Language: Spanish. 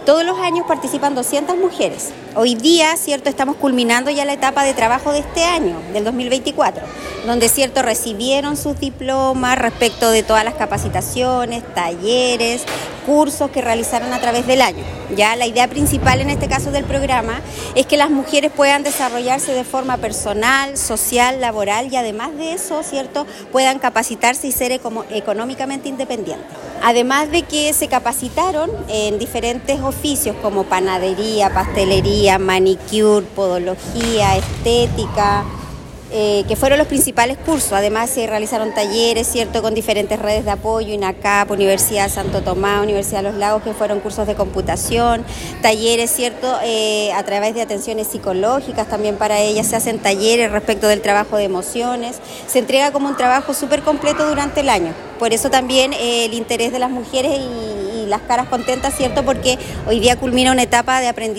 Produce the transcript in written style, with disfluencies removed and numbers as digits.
Todos los años participan 200 mujeres. Hoy día, ¿cierto?, estamos culminando ya la etapa de trabajo de este año, del 2024, donde, ¿cierto?, recibieron sus diplomas respecto de todas las capacitaciones, talleres, cursos que realizaron a través del año. Ya la idea principal en este caso del programa es que las mujeres puedan desarrollarse de forma personal, social, laboral y además de eso, ¿cierto?, puedan capacitarse y ser económicamente independientes. Además de que se capacitaron en diferentes oficios como panadería, pastelería, manicure, podología, estética, que fueron los principales cursos. Además se realizaron talleres, ¿cierto?, con diferentes redes de apoyo, INACAP, Universidad Santo Tomás, Universidad de los Lagos, que fueron cursos de computación, talleres, ¿cierto?, a través de atenciones psicológicas, también para ellas se hacen talleres respecto del trabajo de emociones. Se entrega como un trabajo súper completo durante el año. Por eso también el interés de las mujeres y las caras contentas, ¿cierto?, porque hoy día culmina una etapa de aprendizaje